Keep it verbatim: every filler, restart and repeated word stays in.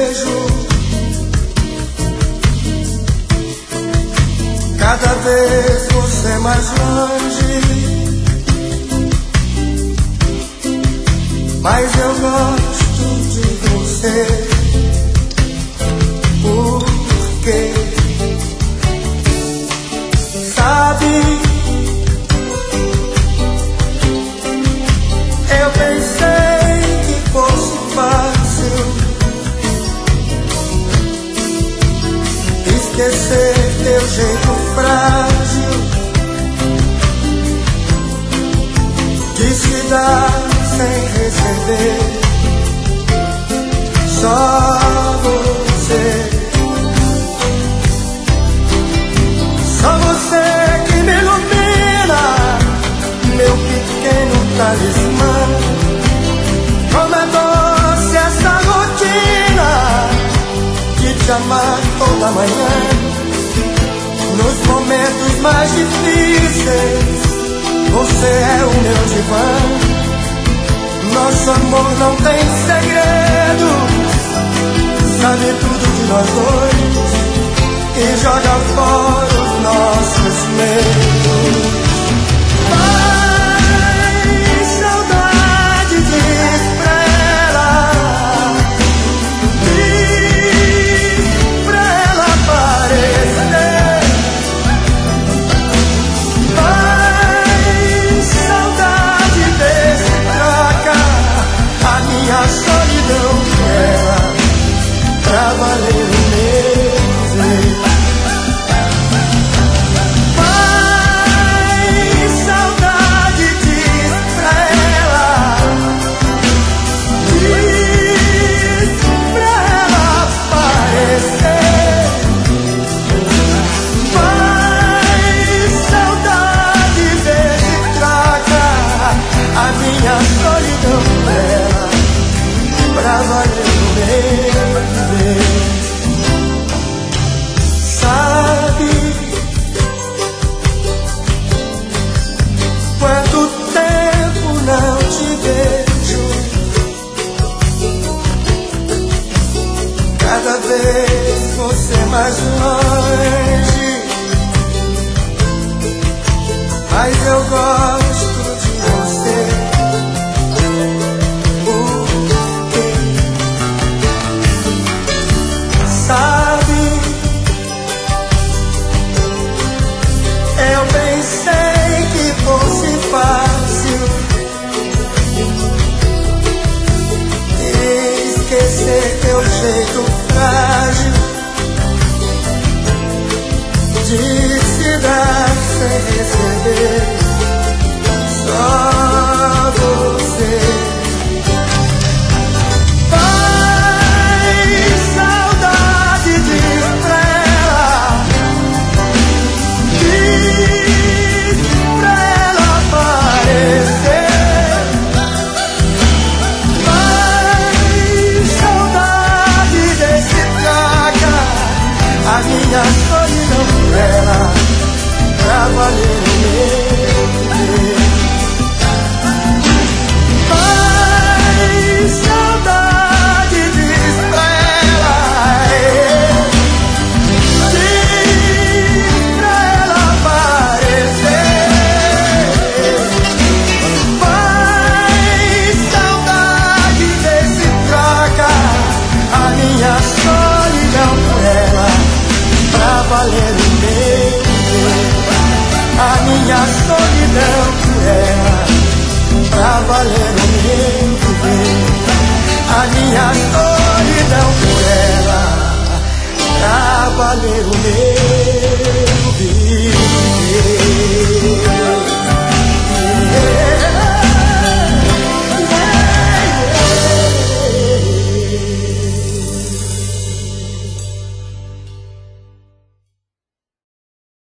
vejo, cada vez você mais longe, mas eu gosto de você. Por quê? Sabe, eu pensei que fosse fácil esquecer teu jeito frágil de se dar sem receber. Só você, só você que me ilumina, meu pequeno talismã. Como é doce essa rotina de te amar toda manhã. Nos momentos mais difíceis, você é o meu divã. Nosso amor não tem segredo, sabe tudo de nós dois e joga fora os nossos medos. Ai, saudade, diz pra ela, diz pra ela aparecer. Ai, saudade, vê se troca a minha solidão por ela, pra valer o meu dizer. Ai, saudade, diz pra ela, diz pra ela aparecer. Ai, saudade, vê se troca a minha solidão por ela, pra valer o meu viver. Sabe quanto tempo não te vejo, cada vez você mais longe, mas eu gosto de você. Sabe, eu pensei que fosse fácil esquecer teu jeito frágil de se dar sem receber. Só você. A minha solidão por ela, pra valer o meu viver. Ai, saudade, diz pra ela, diz pra ela aparecer. Ai, saudade, vê se troca a minha solidão por ela, pra valer o meu viver. A minha solidão